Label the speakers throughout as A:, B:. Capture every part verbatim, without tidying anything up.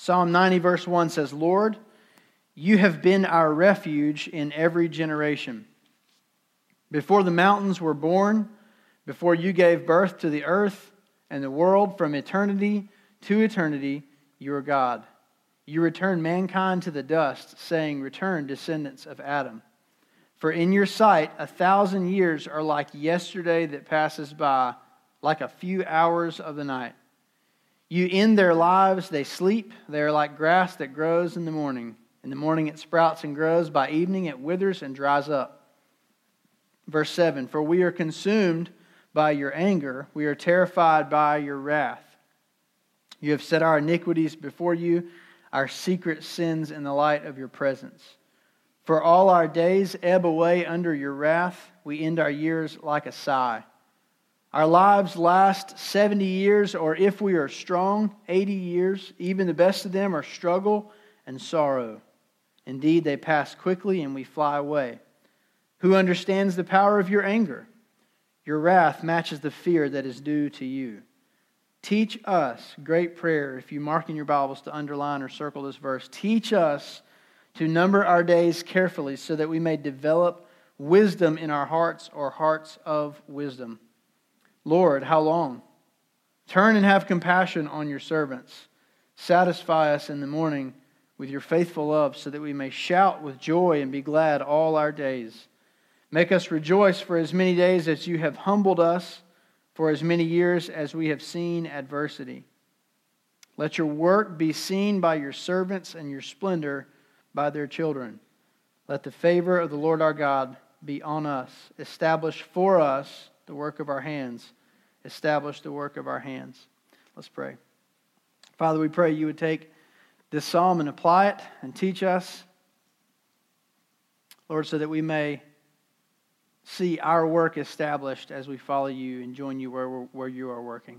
A: Psalm ninety verse one says, Lord, you have been our refuge in every generation. Before the mountains were born, before you gave birth to the earth and the world, from eternity to eternity, you are God. You return mankind to the dust, saying, return, descendants of Adam. For in your sight, a thousand years are like yesterday that passes by, like a few hours of the night. You end their lives, they sleep. They are like grass that grows in the morning. In the morning it sprouts and grows. By evening it withers and dries up. Verse seven, for we are consumed by your anger. We are terrified by your wrath. You have set our iniquities before you, our secret sins in the light of your presence. For all our days ebb away under your wrath. We end our years like a sigh. Our lives last seventy years, or if we are strong, eighty years. Even the best of them are struggle and sorrow. Indeed, they pass quickly and we fly away. Who understands the power of your anger? Your wrath matches the fear that is due to you. Teach us, great prayer, if you mark in your Bibles to underline or circle this verse, teach us to number our days carefully so that we may develop wisdom in our hearts, or hearts of wisdom. Lord, how long? Turn and have compassion on your servants. Satisfy us in the morning with your faithful love so that we may shout with joy and be glad all our days. Make us rejoice for as many days as you have humbled us, for as many years as we have seen adversity. Let your work be seen by your servants and your splendor by their children. Let the favor of the Lord our God be on us. Establish for us the work of our hands. Establish the work of our hands. Let's pray. Father, we pray you would take this psalm and apply it and teach us, Lord, so that we may see our work established as we follow you and join you where, where you are working.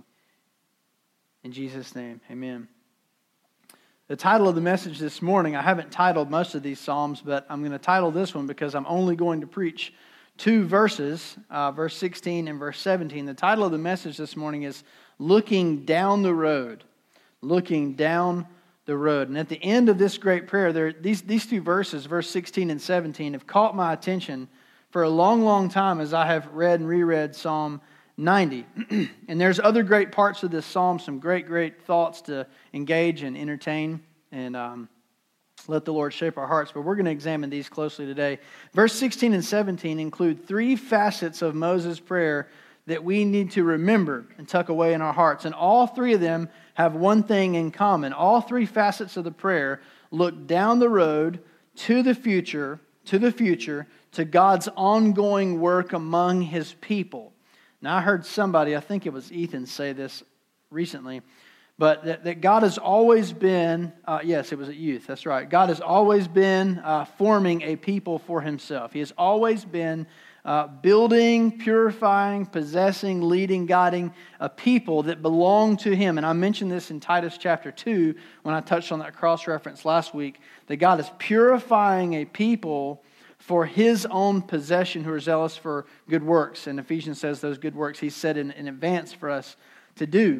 A: In Jesus' name, amen. The title of the message this morning, I haven't titled most of these psalms, but I'm going to title this one because I'm only going to preach two verses, uh, verse sixteen and verse seventeen. The title of the message this morning is Looking Down the Road. Looking Down the Road. And at the end of this great prayer, there, these, these two verses, verse sixteen and seventeen, have caught my attention for a long, long time as I have read and reread Psalm ninety. And there's other great parts of this psalm, some great, great thoughts to engage and entertain and um, let the Lord shape our hearts. But we're going to examine these closely today. Verse sixteen and seventeen include three facets of Moses' prayer that we need to remember and tuck away in our hearts. And all three of them have one thing in common. All three facets of the prayer look down the road to the future, to the future, to God's ongoing work among His people. Now, I heard somebody, I think it was Ethan, say this recently, but that, that God has always been, uh, yes, it was at youth, that's right. God has always been uh, forming a people for Himself. He has always been uh, building, purifying, possessing, leading, guiding a people that belong to Him. And I mentioned this in Titus chapter two when I touched on that cross-reference last week, that God is purifying a people for His own possession who are zealous for good works. And Ephesians says those good works He set in, in advance for us to do.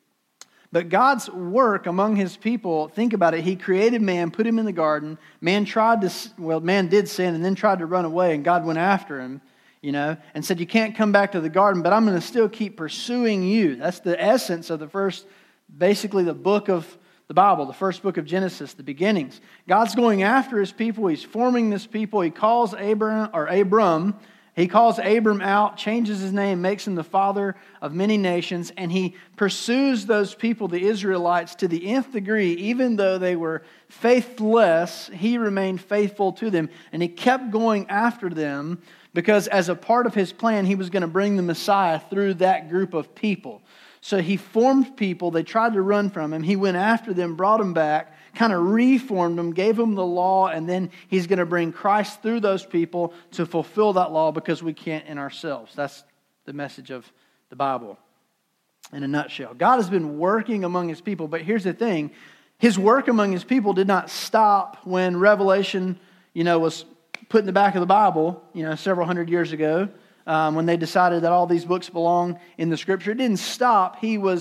A: But God's work among His people, think about it, He created man, put him in the garden. Man tried to, well, man did sin and then tried to run away, and God went after him, you know, and said, you can't come back to the garden, but I'm going to still keep pursuing you. That's the essence of the first, basically the book of the Bible, the first book of Genesis, the beginnings. God's going after His people. He's forming this people. He calls Abraham, or Abram, He calls Abram out, changes his name, makes him the father of many nations, and He pursues those people, the Israelites, to the nth degree. Even though they were faithless, He remained faithful to them, and He kept going after them because as a part of His plan, He was going to bring the Messiah through that group of people. So He formed people, they tried to run from Him, He went after them, brought them back, kind of reformed them, gave them the law, and then He's going to bring Christ through those people to fulfill that law because we can't in ourselves. That's the message of the Bible in a nutshell. God has been working among His people, but here's the thing. His work among His people did not stop when Revelation, you know, was put in the back of the Bible, you know, several hundred years ago. Um, when they decided that all these books belong in the Scripture. It didn't stop. He was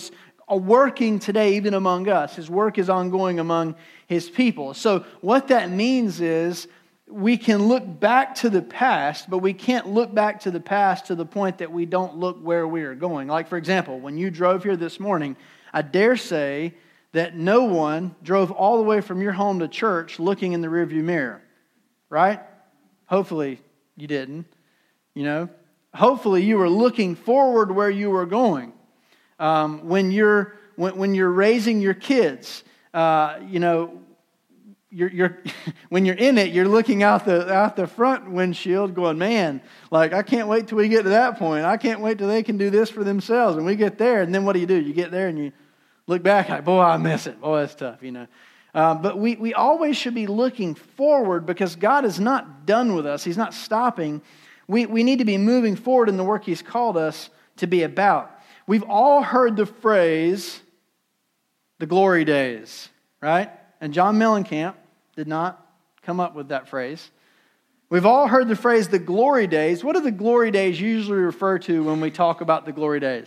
A: working today even among us. His work is ongoing among His people. So what that means is we can look back to the past, but we can't look back to the past to the point that we don't look where we are going. Like, for example, when you drove here this morning, I dare say that no one drove all the way from your home to church looking in the rearview mirror, right? Hopefully you didn't, you know. Hopefully you were looking forward where you were going. Um, when you're when, when you're raising your kids, uh, you know, you're, you're when you're in it, you're looking out the out the front windshield, going, man, like I can't wait till we get to that point. I can't wait till they can do this for themselves. And we get there, and then what do you do? You get there and you look back, like, boy, I miss it. Boy, that's tough, you know. Um, but we we always should be looking forward because God is not done with us. He's not stopping. We we need to be moving forward in the work He's called us to be about. We've all heard the phrase, the glory days, right? And John Mellencamp did not come up with that phrase. We've all heard the phrase, the glory days. What do the glory days usually refer to when we talk about the glory days?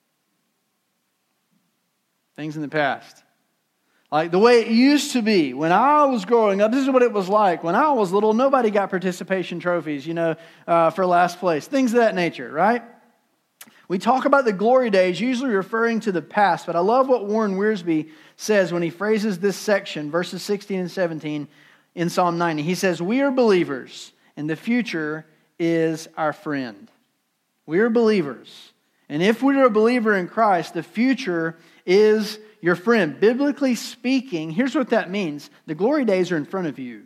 A: Things in the past. Like the way it used to be when I was growing up. This is what it was like. When I was little, nobody got participation trophies, you know, uh, for last place. Things of that nature, right? We talk about the glory days, usually referring to the past, but I love what Warren Wiersbe says when he phrases this section, verses sixteen and seventeen in Psalm ninety. He says, we are believers, and the future is our friend. We are believers, and if we are a believer in Christ, the future is your friend. Biblically speaking, here's what that means. The glory days are in front of you.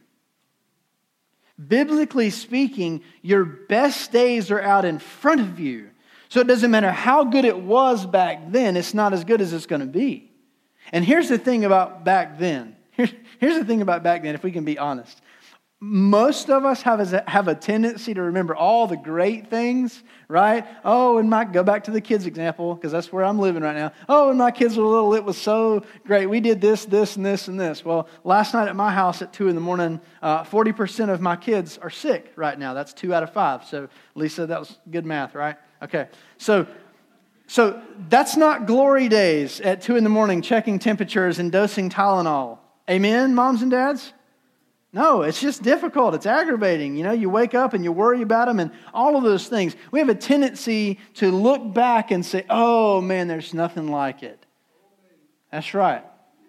A: Biblically speaking, your best days are out in front of you. So it doesn't matter how good it was back then, it's not as good as it's going to be. And here's the thing about back then. Here's, here's the thing about back then, if we can be honest. Most of us have a, have a tendency to remember all the great things, right? Oh, and my, go back to the kids example, because that's where I'm living right now. Oh, when my kids were little, it was so great. We did this, this, and this, and this. Well, last night at my house at two in the morning, uh, forty percent of my kids are sick right now. That's two out of five. So Lisa, that was good math, right? Okay, so so that's not glory days at two in the morning checking temperatures and dosing Tylenol. Amen, moms and dads? No, it's just difficult. It's aggravating. You know, you wake up and you worry about them and all of those things. We have a tendency to look back and say, oh man, there's nothing like it. That's right.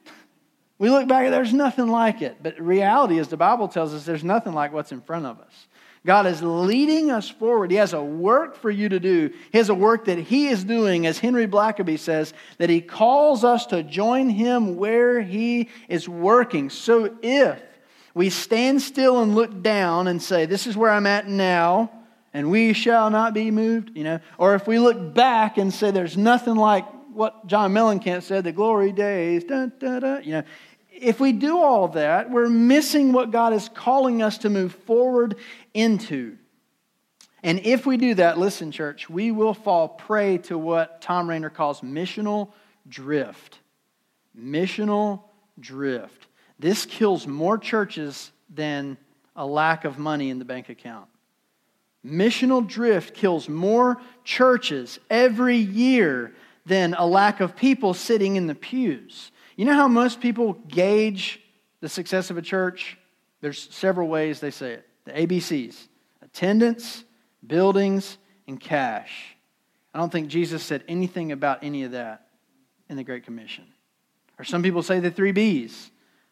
A: We look back and there's nothing like it. But reality is the Bible tells us there's nothing like what's in front of us. God is leading us forward. He has a work for you to do. He has a work that He is doing, as Henry Blackaby says, that He calls us to join Him where He is working. So if we stand still and look down and say, this is where I'm at now, and we shall not be moved, you know, or if we look back and say there's nothing like what John Mellencamp said, the glory days, da, da, da, you know, if we do all that, we're missing what God is calling us to move forward into. And if we do that, listen, church, we will fall prey to what Tom Rainer calls missional drift. Missional drift. This kills more churches than a lack of money in the bank account. Missional drift kills more churches every year than a lack of people sitting in the pews. You know how most people gauge the success of a church? There's several ways they say it. The A B Cs. Attendance, buildings, and cash. I don't think Jesus said anything about any of that in the Great Commission. Or some people say the three B's.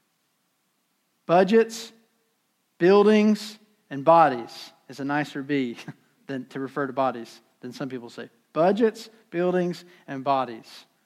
A: Budgets, buildings, and bodies is a nicer B than to refer to bodies than some people say. Budgets, buildings, and bodies.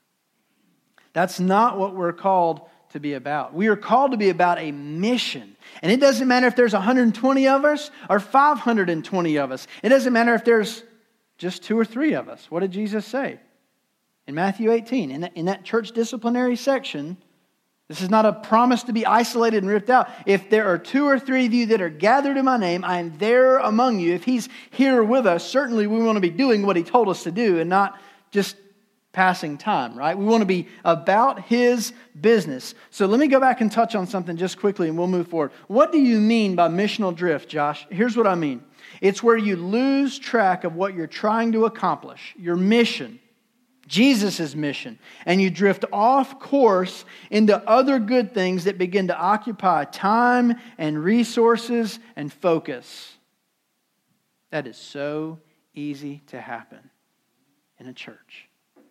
A: That's not what we're called to be about. We are called to be about a mission. And it doesn't matter if there's one hundred twenty of us or five hundred twenty of us. It doesn't matter if there's just two or three of us. What did Jesus say? In Matthew eighteen, in that, in that church disciplinary section, this is not a promise to be isolated and ripped out. If there are two or three of you that are gathered in my name, I am there among you. If He's here with us, certainly we want to be doing what He told us to do and not just passing time, right? We want to be about His business. So let me go back and touch on something just quickly and we'll move forward. What do you mean by missional drift, Josh? Here's what I mean. It's where you lose track of what you're trying to accomplish, your mission. Jesus' mission, and you drift off course into other good things that begin to occupy time and resources and focus. That is so easy to happen in a church.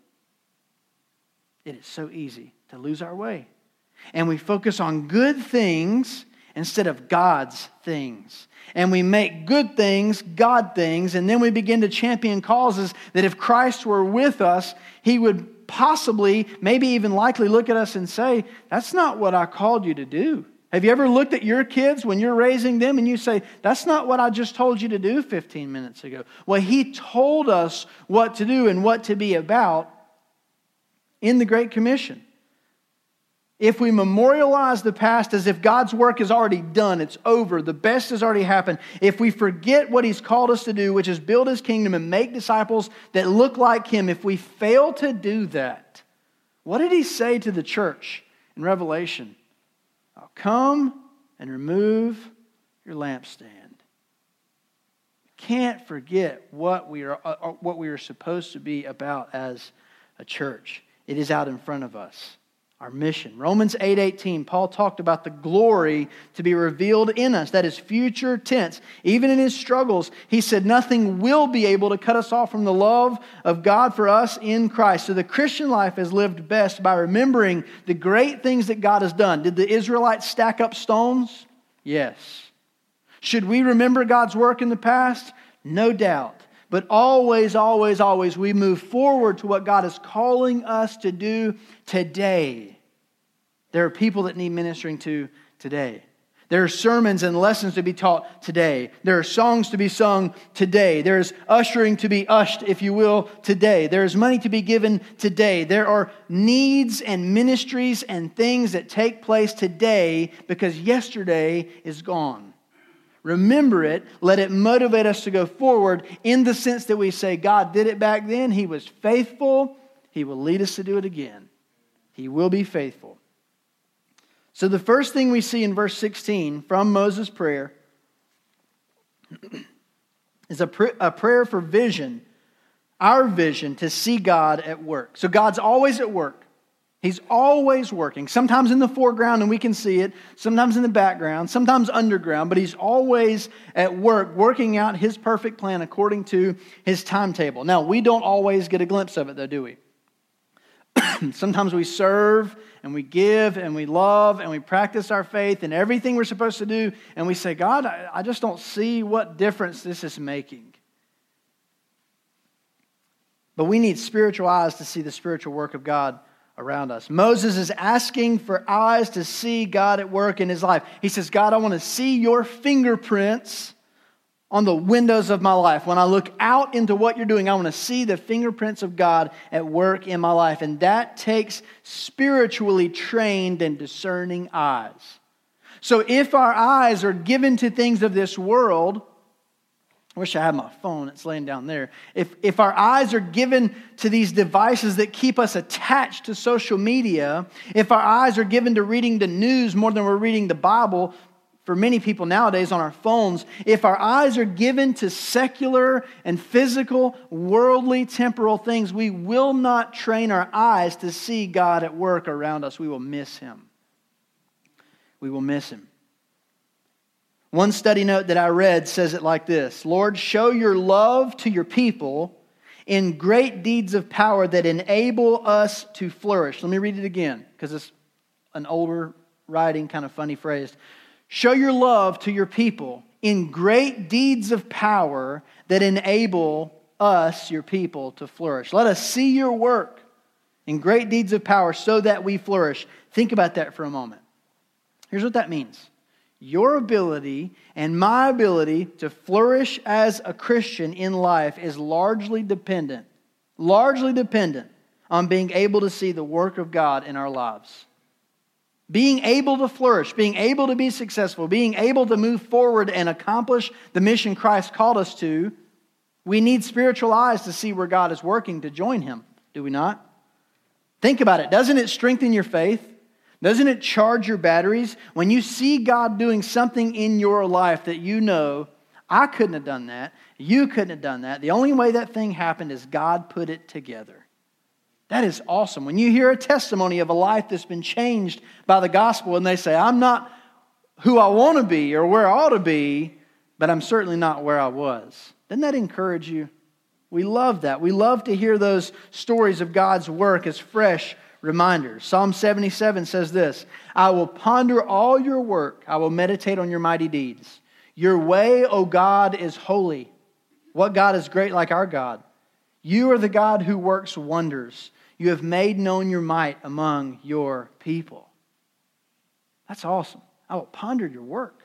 A: It is so easy to lose our way. And we focus on good things instead of God's things. And we make good things God things, and then we begin to champion causes that if Christ were with us, He would possibly, maybe even likely look at us and say, that's not what I called you to do. Have you ever looked at your kids when you're raising them and you say, that's not what I just told you to do fifteen minutes ago? Well, He told us what to do and what to be about in the Great Commission. If we memorialize the past as if God's work is already done, it's over, the best has already happened, if we forget what He's called us to do, which is build His kingdom and make disciples that look like Him, if we fail to do that, what did He say to the church in Revelation? I'll come and remove your lampstand. Can't forget what we are, uh, what we are supposed to be about as a church. It is out in front of us. Our mission. Romans eight eighteen, Paul talked about the glory to be revealed in us. That is future tense. Even in his struggles, he said nothing will be able to cut us off from the love of God for us in Christ. So the Christian life is lived best by remembering the great things that God has done. Did the Israelites stack up stones? Yes. Should we remember God's work in the past? No doubt. But always, always, always, we move forward to what God is calling us to do today. There are people that need ministering to today. There are sermons and lessons to be taught today. There are songs to be sung today. There is ushering to be ushed, if you will, today. There is money to be given today. There are needs and ministries and things that take place today because yesterday is gone. Remember it. Let it motivate us to go forward in the sense that we say, God did it back then. He was faithful. He will lead us to do it again. He will be faithful. So the first thing we see in verse sixteen from Moses' prayer is a, pr- a prayer for vision, our vision to see God at work. So God's always at work. He's always working, sometimes in the foreground and we can see it, sometimes in the background, sometimes underground, but He's always at work, working out His perfect plan according to His timetable. Now, we don't always get a glimpse of it though, do we? Sometimes we serve and we give and we love and we practice our faith and everything we're supposed to do, and we say, God, I, I just don't see what difference this is making. But we need spiritual eyes to see the spiritual work of God around us. Moses is asking for eyes to see God at work in his life. He says, God, I want to see your fingerprints on the windows of my life. When I look out into what you're doing, I want to see the fingerprints of God at work in my life. And that takes spiritually trained and discerning eyes. So if our eyes are given to things of this world, I wish I had my phone, it's laying down there. If, if our eyes are given to these devices that keep us attached to social media, if our eyes are given to reading the news more than we're reading the Bible, for many people nowadays on our phones, if our eyes are given to secular and physical, worldly, temporal things, we will not train our eyes to see God at work around us. We will miss Him. We will miss Him. One study note that I read says it like this: Lord, show your love to your people in great deeds of power that enable us to flourish. Let me read it again because it's an older writing, kind of funny phrase. Show your love to your people in great deeds of power that enable us, your people, to flourish. Let us see your work in great deeds of power so that we flourish. Think about that for a moment. Here's what that means. Your ability and my ability to flourish as a Christian in life is largely dependent, largely dependent on being able to see the work of God in our lives. Being able to flourish, being able to be successful, being able to move forward and accomplish the mission Christ called us to, we need spiritual eyes to see where God is working to join Him, do we not? Think about it. Doesn't it strengthen your faith? Doesn't it charge your batteries? When you see God doing something in your life that you know, I couldn't have done that, you couldn't have done that. The only way that thing happened is God put it together. That is awesome. When you hear a testimony of a life that's been changed by the gospel and they say, I'm not who I want to be or where I ought to be, but I'm certainly not where I was. Doesn't that encourage you? We love that. We love to hear those stories of God's work as fresh reminders. Psalm seventy-seven says this, I will ponder all your work. I will meditate on your mighty deeds. Your way, O God, is holy. What God is great like our God? You are the God who works wonders. You have made known your might among your people. That's awesome. I will ponder your work.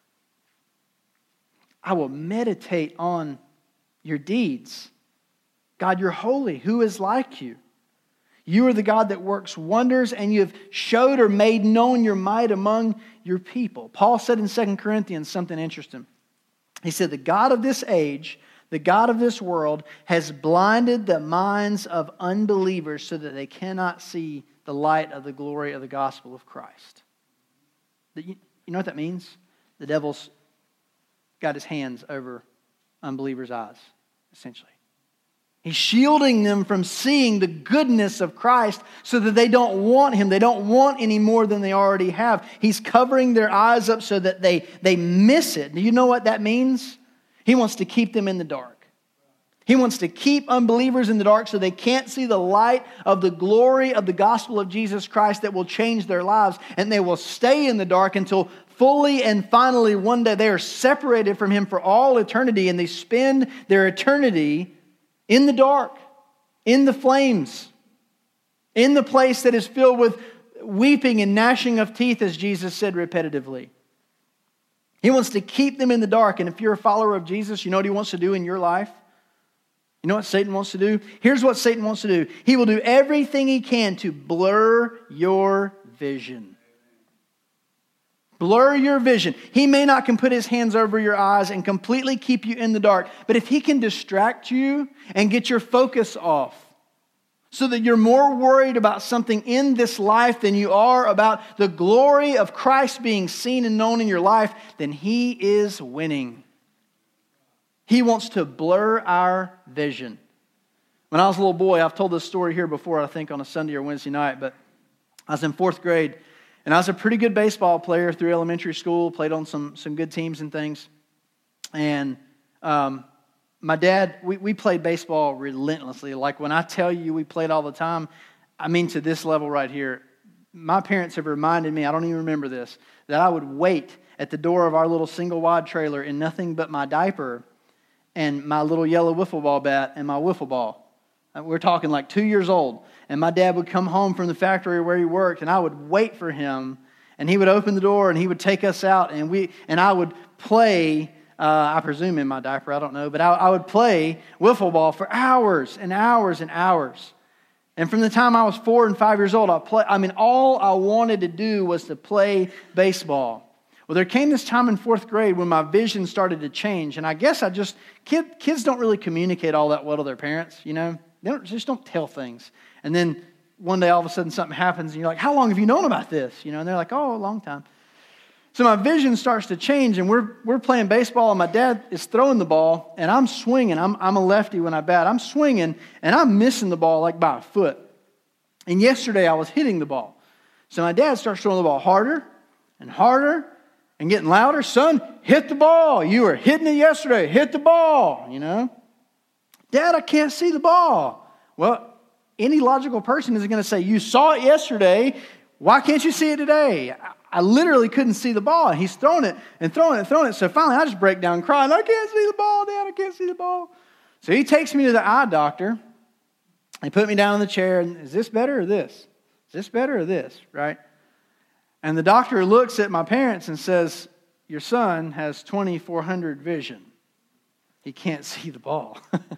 A: I will meditate on your deeds. God, you're holy. Who is like you? You are the God that works wonders, and you have showed or made known your might among your people. Paul said in Second Corinthians something interesting. He said, the God of this age, the God of this world, has blinded the minds of unbelievers so that they cannot see the light of the glory of the gospel of Christ. You know what that means? The devil's got his hands over unbelievers' eyes, essentially. He's shielding them from seeing the goodness of Christ so that they don't want Him. They don't want any more than they already have. He's covering their eyes up so that they, they miss it. Do you know what that means? He wants to keep them in the dark. He wants to keep unbelievers in the dark so they can't see the light of the glory of the gospel of Jesus Christ that will change their lives. And they will stay in the dark until fully and finally one day they are separated from Him for all eternity. And they spend their eternity in the dark, in the flames, in the place that is filled with weeping and gnashing of teeth, as Jesus said repetitively. He wants to keep them in the dark. And if you're a follower of Jesus, you know what He wants to do in your life? You know what Satan wants to do? Here's what Satan wants to do. He will do everything he can to blur your vision. Blur your vision. He may not can put his hands over your eyes and completely keep you in the dark, but if he can distract you and get your focus off so that you're more worried about something in this life than you are about the glory of Christ being seen and known in your life, then he is winning. He wants to blur our vision. When I was a little boy, I've told this story here before, I think on a Sunday or Wednesday night, but I was in fourth grade. And I was a pretty good baseball player through elementary school, played on some, some good teams and things. And um, my dad, we, we played baseball relentlessly. Like when I tell you we played all the time, I mean to this level right here. My parents have reminded me, I don't even remember this, that I would wait at the door of our little single wide trailer in nothing but my diaper and my little yellow wiffle ball bat and my wiffle ball. We're talking like two years old. And my dad would come home from the factory where he worked, and I would wait for him. And he would open the door, and he would take us out, and we and I would play, uh, I presume in my diaper, I don't know, but I, I would play wiffle ball for hours and hours and hours. And from the time I was four and five years old, I play. I mean, all I wanted to do was to play baseball. Well, there came this time in fourth grade when my vision started to change. And I guess I just, kid, kids don't really communicate all that well to their parents, you know. They don't, just don't tell things. And then one day all of a sudden something happens and you're like, how long have you known about this? You know, and they're like, oh, a long time. So my vision starts to change and we're we're playing baseball and my dad is throwing the ball and I'm swinging. I'm, I'm a lefty when I bat. I'm swinging and I'm missing the ball like by a foot. And yesterday I was hitting the ball. So my dad starts throwing the ball harder and harder and getting louder. Son, hit the ball. You were hitting it yesterday. Hit the ball, you know. Dad, I can't see the ball. Well, any logical person is going to say, you saw it yesterday. Why can't you see it today? I, I literally couldn't see the ball. And he's throwing it and throwing it and throwing it. So finally, I just break down crying. I can't see the ball, Dad. I can't see the ball. So he takes me to the eye doctor. He put me down in the chair. And is this better or this? Is this better or this? Right? And the doctor looks at my parents and says, your son has twenty-four hundred vision. He can't see the ball.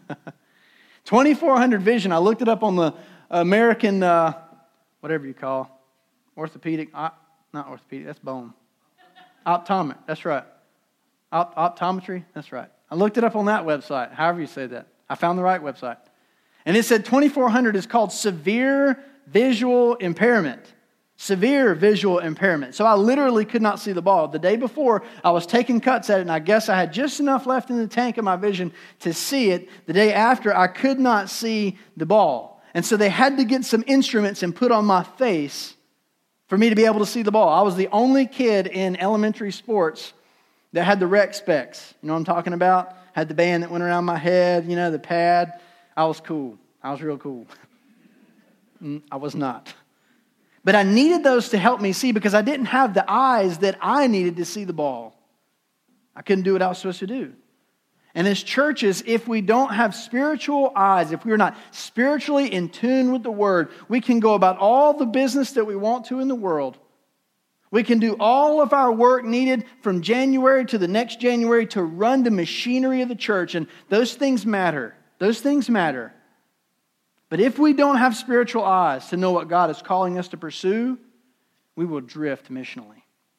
A: twenty-four hundred vision. I looked it up on the American, uh, whatever you call, orthopedic, uh, not orthopedic, that's bone. Optometric, that's right. Op- optometry, that's right. I looked it up on that website, however you say that. I found the right website. And it said twenty-four hundred is called severe visual impairment. Severe visual impairment. So I literally could not see the ball. The day before, I was taking cuts at it, and I guess I had just enough left in the tank of my vision to see it. The day after, I could not see the ball. And so they had to get some instruments and put on my face for me to be able to see the ball. I was the only kid in elementary sports that had the rec specs. You know what I'm talking about? Had the band that went around my head, you know, the pad. I was cool. I was real cool. I was not. But I needed those to help me see because I didn't have the eyes that I needed to see the ball. I couldn't do what I was supposed to do. And as churches, if we don't have spiritual eyes, if we're not spiritually in tune with the Word, we can go about all the business that we want to in the world. We can do all of our work needed from January to the next January to run the machinery of the church. And those things matter. Those things matter. But if we don't have spiritual eyes to know what God is calling us to pursue, we will drift missionally.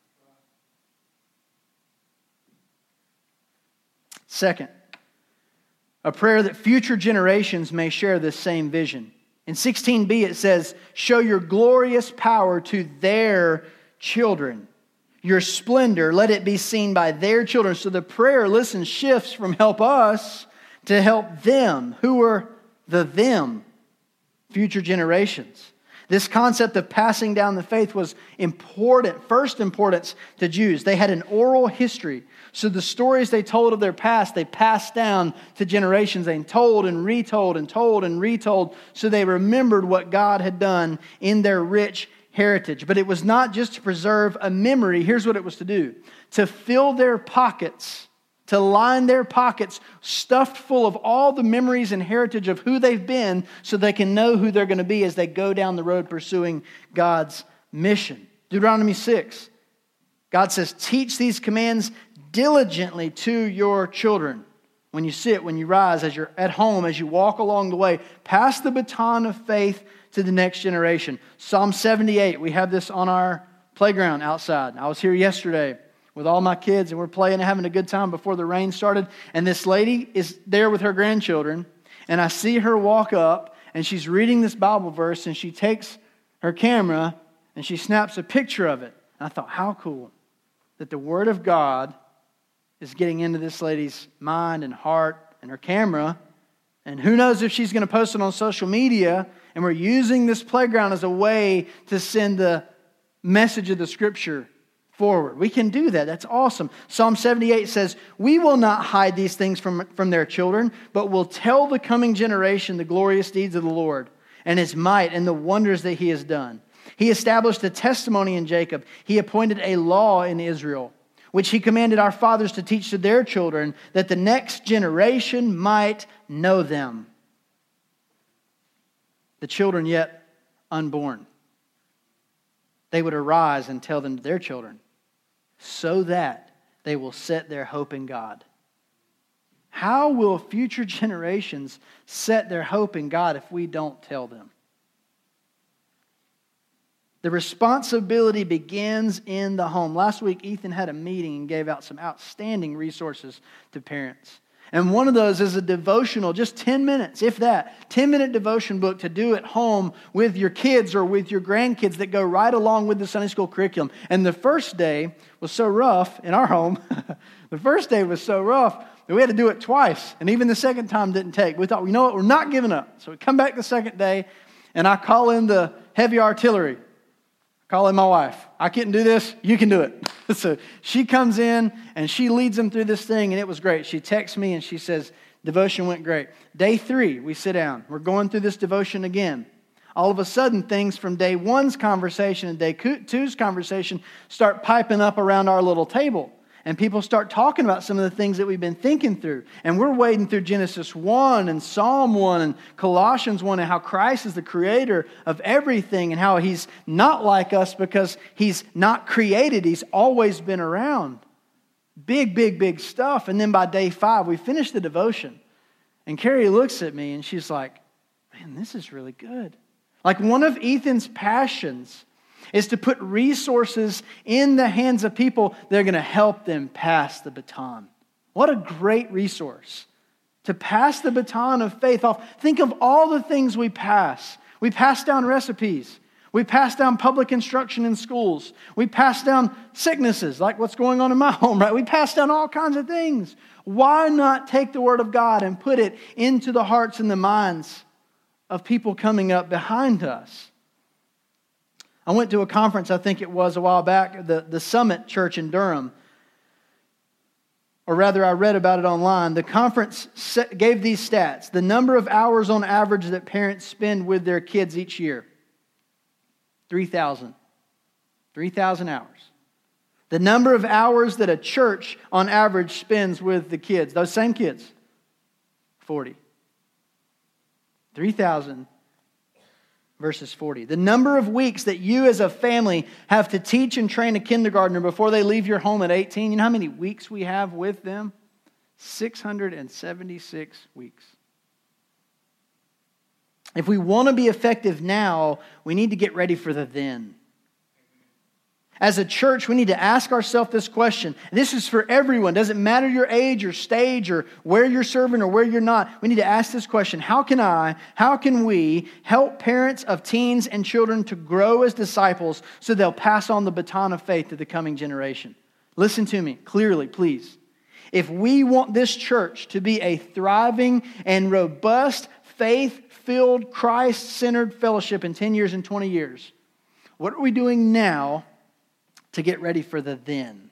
A: Second, a prayer that future generations may share this same vision. In sixteen b it says, show your glorious power to their children. Your splendor, let it be seen by their children. So the prayer, listen, shifts from help us to help them. Who are the them? Future generations. This concept of passing down the faith was important, first importance to Jews. They had an oral history. So the stories they told of their past, they passed down to generations. They told and retold and told and retold. So they remembered what God had done in their rich heritage. But it was not just to preserve a memory. Here's what it was to do. To fill their pockets, to line their pockets stuffed full of all the memories and heritage of who they've been so they can know who they're going to be as they go down the road pursuing God's mission. Deuteronomy six, God says, teach these commands diligently to your children. When you sit, when you rise, as you're at home, as you walk along the way, pass the baton of faith to the next generation. Psalm seventy-eight, we have this on our playground outside. I was here yesterday with all my kids, and we're playing and having a good time before the rain started. And this lady is there with her grandchildren, and I see her walk up, and she's reading this Bible verse, and she takes her camera, and she snaps a picture of it. And I thought, how cool that the Word of God is getting into this lady's mind and heart and her camera. And who knows if she's going to post it on social media, and we're using this playground as a way to send the message of the Scripture forward. We can do that. That's awesome. Psalm seventy-eight says, we will not hide these things from, from their children, but will tell the coming generation the glorious deeds of the Lord and His might and the wonders that He has done. He established a testimony in Jacob. He appointed a law in Israel, which He commanded our fathers to teach to their children, that the next generation might know them. The children yet unborn, they would arise and tell them to their children, so that they will set their hope in God. How will future generations set their hope in God if we don't tell them? The responsibility begins in the home. Last week, Ethan had a meeting and gave out some outstanding resources to parents. And one of those is a devotional, just ten minutes, if that, ten-minute devotion book to do at home with your kids or with your grandkids that go right along with the Sunday school curriculum. And the first day was so rough in our home. The first day was so rough that we had to do it twice. And even the second time didn't take. We thought, you know what, we're not giving up. So we come back the second day, and I call in the heavy artillery. Call in my wife. I couldn't do this. You can do it. So she comes in and she leads them through this thing, and it was great. She texts me and she says, devotion went great. Day three, we sit down. We're going through this devotion again. All of a sudden, things from day one's conversation and day two's conversation start piping up around our little table. And people start talking about some of the things that we've been thinking through. And we're wading through Genesis one and Psalm one and Colossians one and how Christ is the creator of everything and how He's not like us because He's not created. He's always been around. Big, big, big stuff. And then by day five, we finish the devotion. And Carrie looks at me and she's like, man, this is really good. Like one of Ethan's passions is to put resources in the hands of people that are going to help them pass the baton. What a great resource to pass the baton of faith off. Think of all the things we pass. We pass down recipes. We pass down public instruction in schools. We pass down sicknesses, like what's going on in my home, right? We pass down all kinds of things. Why not take the Word of God and put it into the hearts and the minds of people coming up behind us. I went to a conference, I think it was a while back, the, the Summit Church in Durham. Or rather, I read about it online. The conference set, gave these stats. The number of hours on average that parents spend with their kids each year. three thousand. three thousand hours. The number of hours that a church on average spends with the kids, those same kids, forty. three thousand versus forty. The number of weeks that you as a family have to teach and train a kindergartner before they leave your home at eighteen. You know how many weeks we have with them? six hundred seventy-six weeks. If we want to be effective now, we need to get ready for the then. As a church, we need to ask ourselves this question. This is for everyone. Doesn't matter your age or stage or where you're serving or where you're not. We need to ask this question. How can I, how can we help parents of teens and children to grow as disciples so they'll pass on the baton of faith to the coming generation? Listen to me clearly, please. If we want this church to be a thriving and robust, faith-filled, Christ-centered fellowship in ten years and twenty years, what are we doing now to get ready for the then?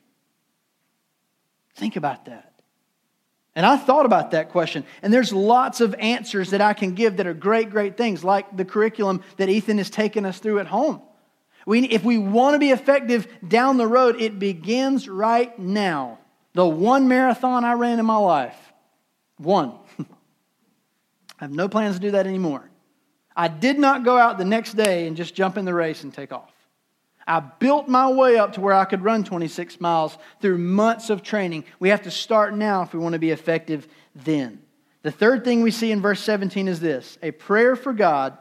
A: Think about that. And I thought about that question. And there's lots of answers that I can give that are great, great things, like the curriculum that Ethan has taken us through at home. We, if we want to be effective down the road, it begins right now. The one marathon I ran in my life. One. I have no plans to do that anymore. I did not go out the next day and just jump in the race and take off. I built my way up to where I could run twenty-six miles through months of training. We have to start now if we want to be effective then. The third thing we see in verse seventeen is this: a prayer for God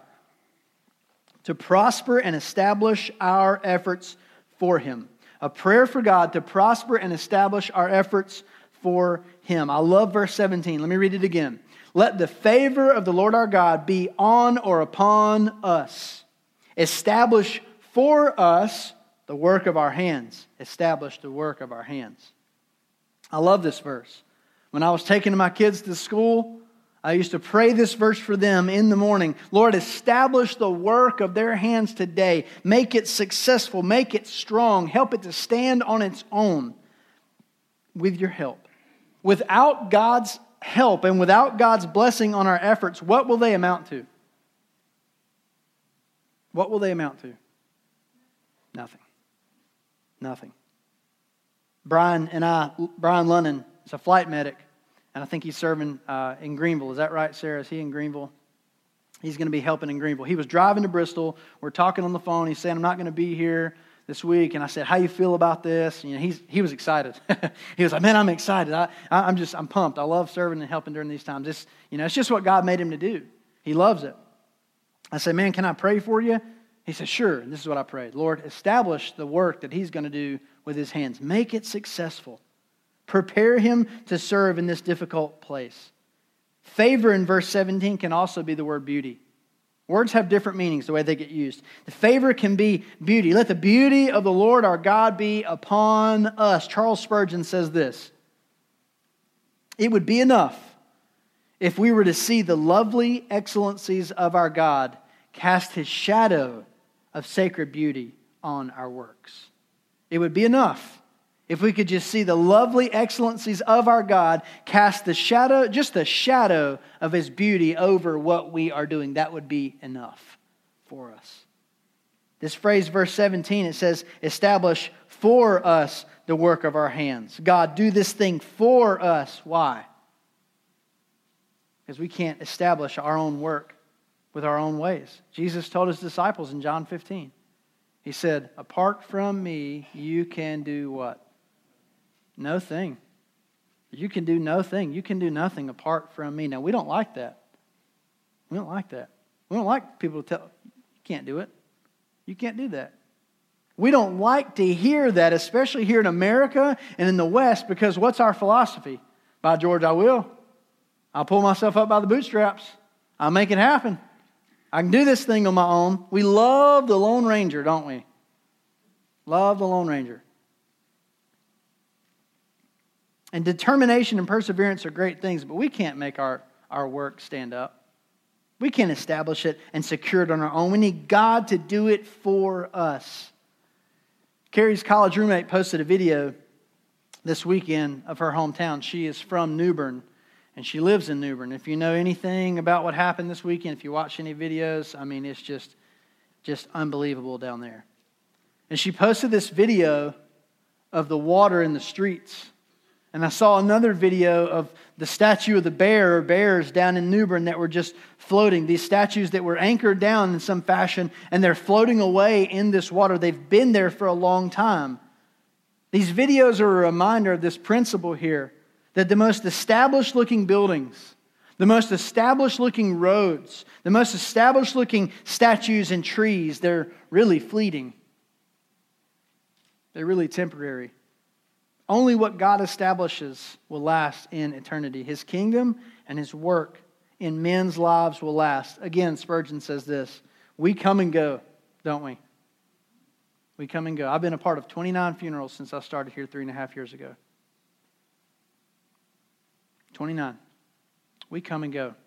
A: to prosper and establish our efforts for Him. A prayer for God to prosper and establish our efforts for Him. I love verse seventeen. Let me read it again. Let the favor of the Lord our God be on or upon us. Establish for us the work of our hands. Establish the work of our hands. I love this verse. When I was taking my kids to school, I used to pray this verse for them in the morning. Lord, establish the work of their hands today. Make it successful. Make it strong. Help it to stand on its own with your help. Without God's help and without God's blessing on our efforts, what will they amount to? What will they amount to? Nothing. Nothing. Brian and I, Brian Lunnan is a flight medic, and I think he's serving uh, in Greenville. Is that right, Sarah? Is he in Greenville? He's going to be helping in Greenville. He was driving to Bristol. We're talking on the phone. He's saying, I'm not going to be here this week. And I said, how you feel about this? You know, he's he was excited. He was like, man, I'm excited. I, I, I'm just, I'm pumped. I love serving and helping during these times. It's, you know, it's just what God made him to do. He loves it. I said, man, can I pray for you? He said, sure. And this is what I prayed. Lord, establish the work that he's going to do with his hands. Make it successful. Prepare him to serve in this difficult place. Favor in verse seventeen can also be the word beauty. Words have different meanings the way they get used. The favor can be beauty. Let the beauty of the Lord our God be upon us. Charles Spurgeon says this: it would be enough if we were to see the lovely excellencies of our God cast his shadow of sacred beauty on our works. It would be enough if we could just see the lovely excellencies of our God cast the shadow, just the shadow of his beauty over what we are doing. That would be enough for us. This phrase, verse seventeen, it says, establish for us the work of our hands. God, do this thing for us. Why? Because we can't establish our own work with our own ways. Jesus told his disciples in John fifteen. He said, apart from me, you can do what? No thing. You can do no thing. You can do nothing apart from me. Now, we don't like that. We don't like that. We don't like people to tell, you can't do it. You can't do that. We don't like to hear that, especially here in America and in the West, because what's our philosophy? By George, I will. I'll pull myself up by the bootstraps. I'll make it happen. I can do this thing on my own. We love the Lone Ranger, don't we? Love the Lone Ranger. And determination and perseverance are great things, but we can't make our, our work stand up. We can't establish it and secure it on our own. We need God to do it for us. Carrie's college roommate posted a video this weekend of her hometown. She is from New Bern, and she lives in New Bern. If you know anything about what happened this weekend, if you watch any videos, I mean, it's just, just unbelievable down there. And she posted this video of the water in the streets. And I saw another video of the statue of the bear or bears down in New Bern that were just floating. These statues that were anchored down in some fashion, and they're floating away in this water. They've been there for a long time. These videos are a reminder of this principle here, that the most established looking buildings, the most established looking roads, the most established looking statues and trees, they're really fleeting. They're really temporary. Only what God establishes will last in eternity. His kingdom and His work in men's lives will last. Again, Spurgeon says this, we come and go, don't we? We come and go. I've been a part of twenty-nine funerals since I started here three and a half years ago. twenty-nine. We come and go.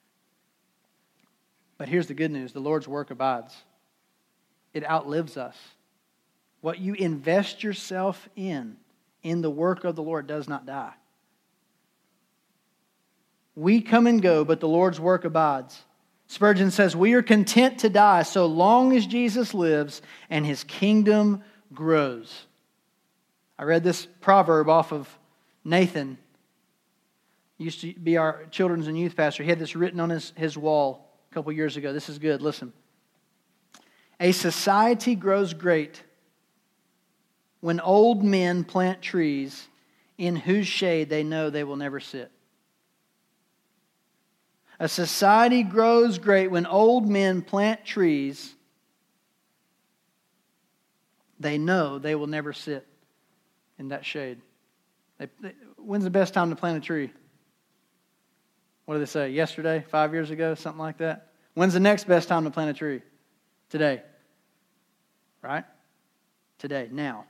A: But here's the good news. The Lord's work abides. It outlives us. What you invest yourself in, in the work of the Lord, does not die. We come and go, but the Lord's work abides. Spurgeon says, we are content to die so long as Jesus lives and His kingdom grows. I read this proverb off of Nathan. He used to be our children's and youth pastor. He had this written on his, his wall a couple years ago. This is good. Listen. A society grows great when old men plant trees in whose shade they know they will never sit. A society grows great when old men plant trees they know they will never sit in that shade. They, they, when's the best time to plant a tree? What do they say? Yesterday? Five years ago? Something like that? When's the next best time to plant a tree? Today. Right? Today. Now.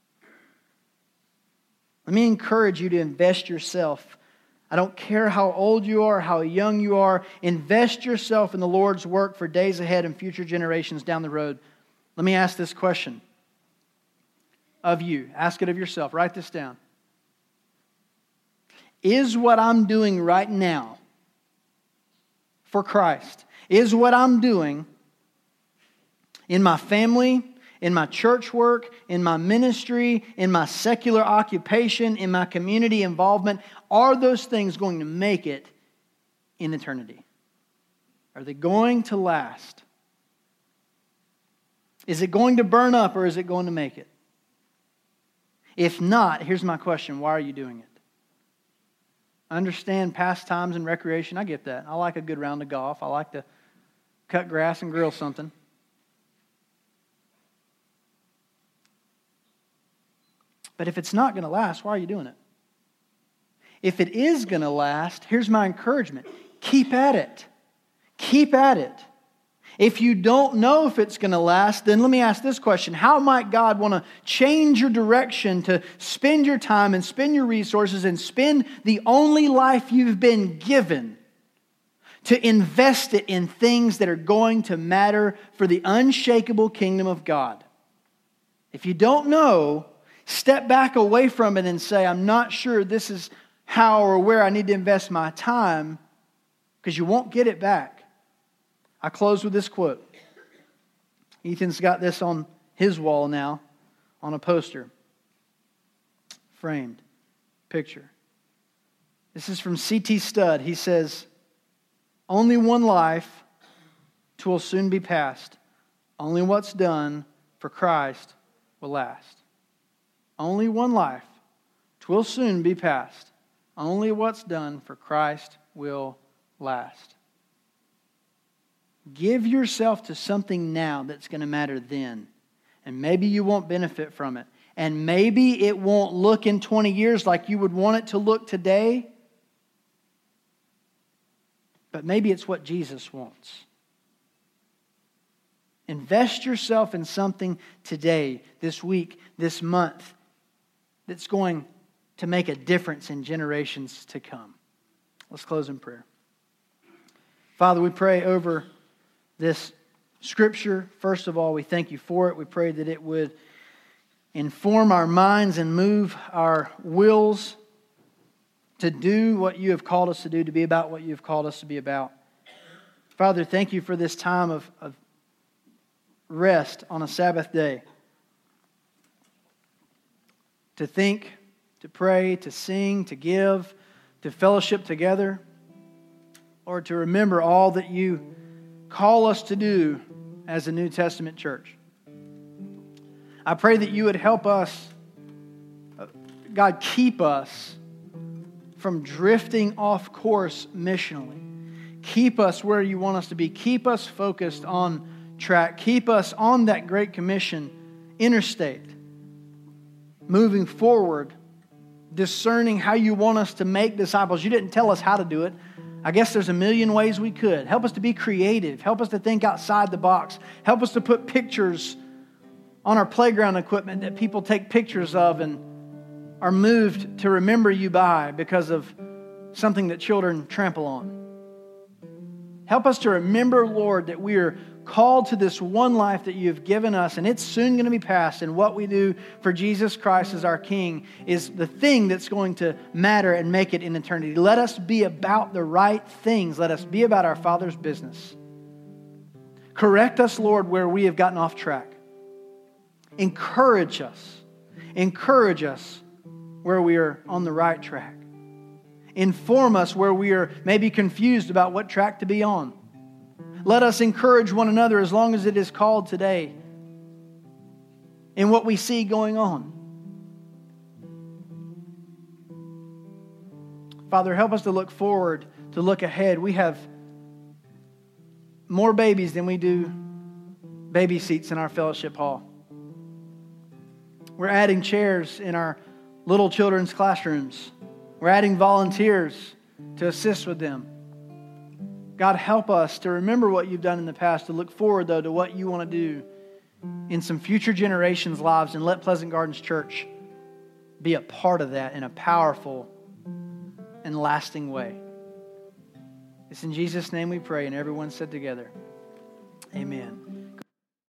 A: Let me encourage you to invest yourself. I don't care how old you are, how young you are. Invest yourself in the Lord's work for days ahead and future generations down the road. Let me ask this question of you. Ask it of yourself. Write this down. Is what I'm doing right now for Christ, is what I'm doing in my family, in my church work, in my ministry, in my secular occupation, in my community involvement, are those things going to make it in eternity? Are they going to last? Is it going to burn up or is it going to make it? If not, here's my question. Why are you doing it? I understand pastimes and recreation. I get that. I like a good round of golf. I like to cut grass and grill something. But if it's not going to last, why are you doing it? If it is going to last, here's my encouragement. Keep at it. Keep at it. If you don't know if it's going to last, then let me ask this question. How might God want to change your direction to spend your time and spend your resources and spend the only life you've been given to invest it in things that are going to matter for the unshakable kingdom of God? If you don't know, step back away from it and say, I'm not sure this is how or where I need to invest my time, because you won't get it back. I close with this quote. Ethan's got this on his wall now, on a poster. Framed picture. This is from C T Studd. He says, only one life, 'twill soon be past. Only what's done for Christ will last. Only one life, 'twill soon be past. Only what's done for Christ will last. Give yourself to something now that's going to matter then. And maybe you won't benefit from it. And maybe it won't look in twenty years like you would want it to look today. But maybe it's what Jesus wants. Invest yourself in something today, this week, this month, that's going to make a difference in generations to come. Let's close in prayer. Father, we pray over this Scripture. First of all, we thank you for it. We pray that it would inform our minds and move our wills to do what you have called us to do, to be about what you have called us to be about. Father, thank you for this time of, of rest on a Sabbath day. To think, to pray, to sing, to give, to fellowship together, or to remember all that you call us to do as a New Testament church. I pray that you would help us, God, keep us from drifting off course missionally. Keep us where you want us to be. Keep us focused on track. Keep us on that Great Commission interstate, moving forward, discerning how you want us to make disciples. You didn't tell us how to do it. I guess there's a million ways we could. Help us to be creative. Help us to think outside the box. Help us to put pictures on our playground equipment that people take pictures of and are moved to remember you by because of something that children trample on. Help us to remember, Lord, that we are called to this one life that you've given us, and it's soon going to be past, and what we do for Jesus Christ as our King is the thing that's going to matter and make it in eternity. Let us be about the right things. Let us be about our Father's business. Correct us, Lord, where we have gotten off track. Encourage us. Encourage us where we are on the right track. Inform us where we are maybe confused about what track to be on. Let us encourage one another as long as it is called today in what we see going on. Father, help us to look forward, to look ahead. We have more babies than we do baby seats in our fellowship hall. We're adding chairs in our little children's classrooms. We're adding volunteers to assist with them. God, help us to remember what you've done in the past, to look forward, though, to what you want to do in some future generations' lives, and let Pleasant Gardens Church be a part of that in a powerful and lasting way. It's in Jesus' name we pray, and everyone said together, amen.